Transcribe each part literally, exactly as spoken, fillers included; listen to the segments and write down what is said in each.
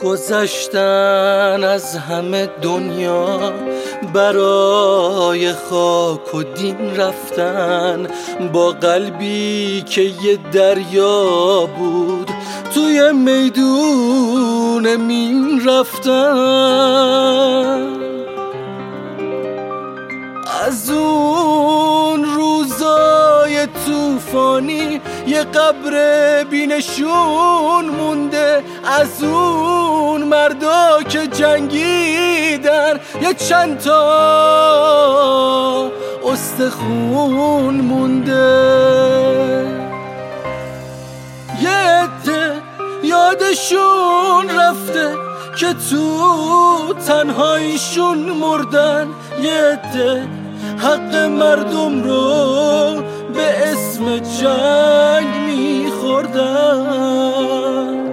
گذشتن از همه دنیا، برای خاک و دین رفتن، با قلبی که یه دریا بود توی میدون مین رفتن. از اون روزای طوفانی یه قبر بینشون مونده، از اون مردا که جنگیدن یه چند تا استخون مونده. یه عده یادشون رفته که تو تنهاییشون مردن، یه عده حق مردم رو به اسم جنگ میخوردن.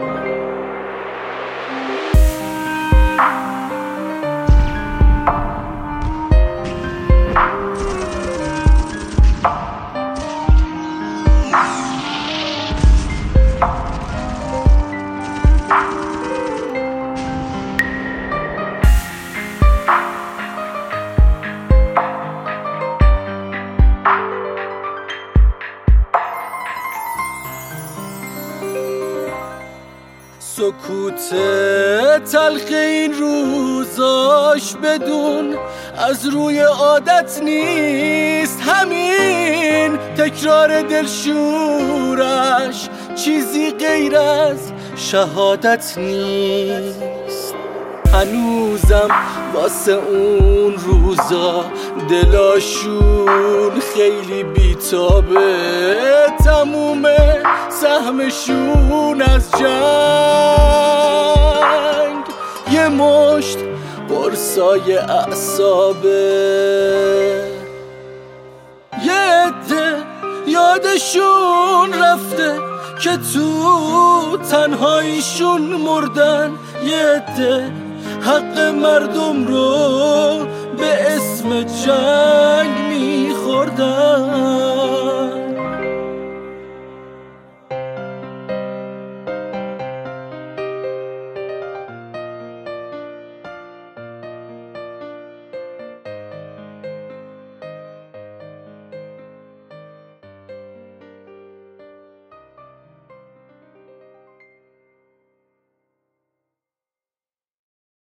سکوت تلخ این روزاش بدون از روی عادت نیست، همین تکرار دلشورش چیزی غیر از شهادت نیست. هنوزم واسه اون روزا دلاشون خیلی بیتابه، تمومه سهمشون از جنگ یه مشت قرصای اعصابه. یه عده یادشون رفته که تو تنهاییشون مردن، یه عده حق مردم رو به اسم جنگ میخوردن.